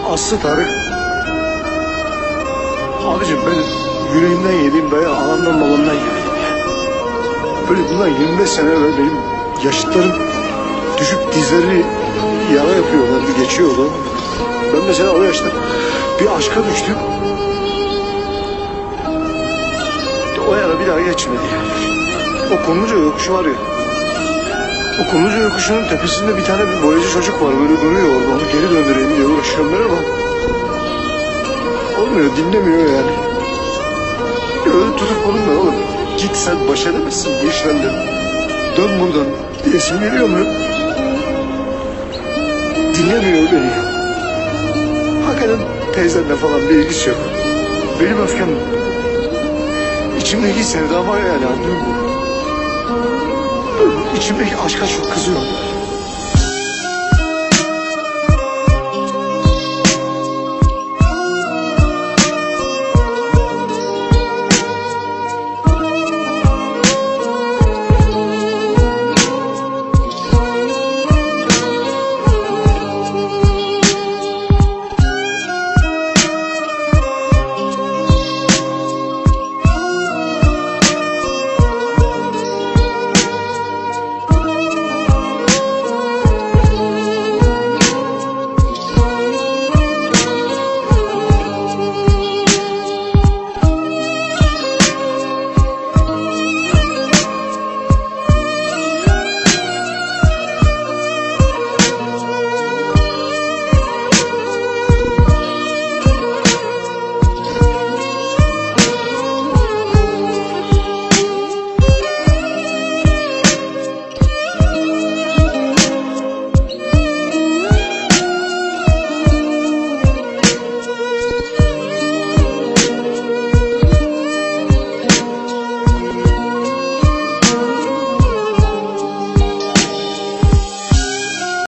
Aslı Tarık. Abicim ben yüreğimden yediğim dayağı anamdan babamdan yemedim ya. Böyle bundan 25 sene evvel benim yaşıtlarım düşüp dizleri yara yapıyorlardı, geçiyordu. Ben mesela o yaşta bir aşka düştüm. O yara bir daha geçmedi yani. O Kumluca yokuşu var ya. O Kumluca yokuşunun tepesinde bir tane bir boyacı çocuk var. Böyle duruyor orada. Onu geri döndüreyim diye uğraşıyorum ben ama olmuyor, dinlemiyor yani. Öyle tutup onunla oğlum. Git sen baş edemezsin bu işlerle. Dön buradan diyesim geliyor mu? Dinlemiyor beni. Hakikaten teyzenle falan bir ilgisi yok. Benim öfkem içimdeki sevda var yani, anlıyor musun? İçimdeki aşka çok kızıyorum.